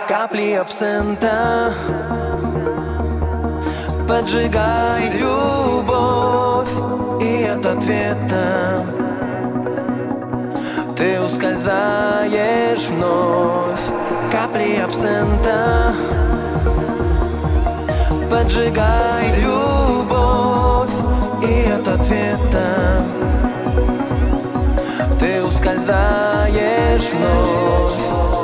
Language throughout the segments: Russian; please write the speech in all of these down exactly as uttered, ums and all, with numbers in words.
Капли абсента, поджигай любовь, и от ответа ты ускользаешь вновь. Капли абсента, поджигай любовь, и от ответа ты ускользаешь вновь.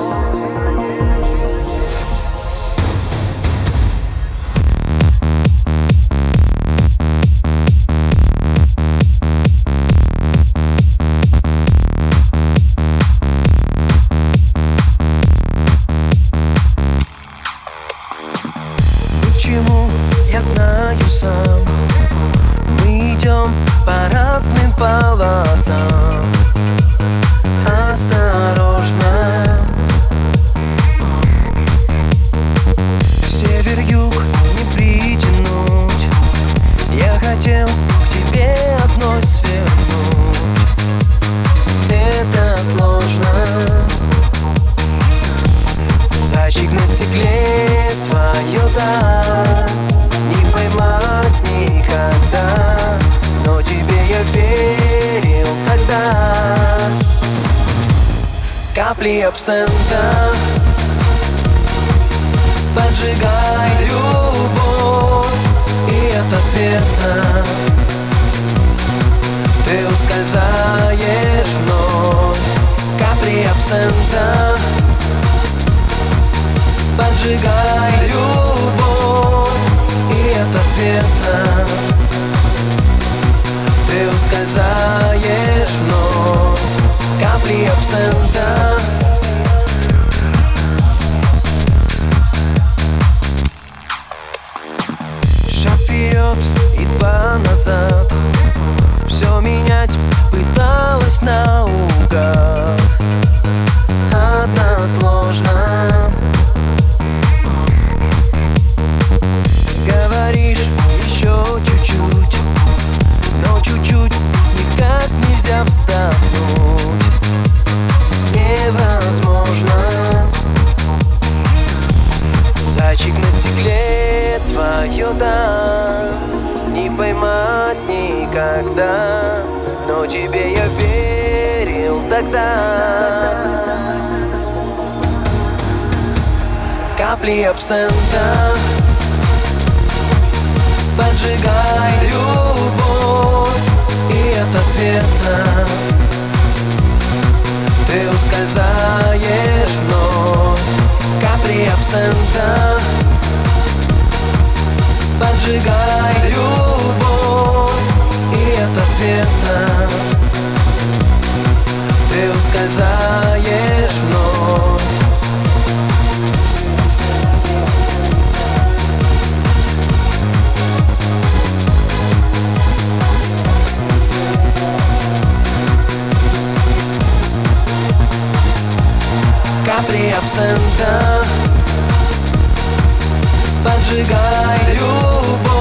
Почему, я знаю сам, мы идем по разным полосам. Осторожно, север-юг не притянуть. Я хотел к тебе одной свернуть. Это сложно. Зайчик на стекле, твое да, не поймать никогда, но тебе я верил тогда. Капли абсента, поджигай любовь, и от ответа ты ускользаешь вновь. Капли абсента, поджигай любовь, и от ответа ты ускользаешь вновь. Капли абсента. Шаг вперед и два назад, все менять пыталась наугад. Одна сложно. Говоришь еще чуть-чуть, но чуть-чуть никак нельзя вздохнуть. Невозможно. Зайчик на стекле, твое да, не поймать никогда, но тебе я верил тогда. Капли абсента, поджигай любовь, и от ответа ты ускользаешь вновь. Капли абсента, поджигай любовь, и от ответа ты ускользаешь вновь. Капли абсента, поджигай любовь,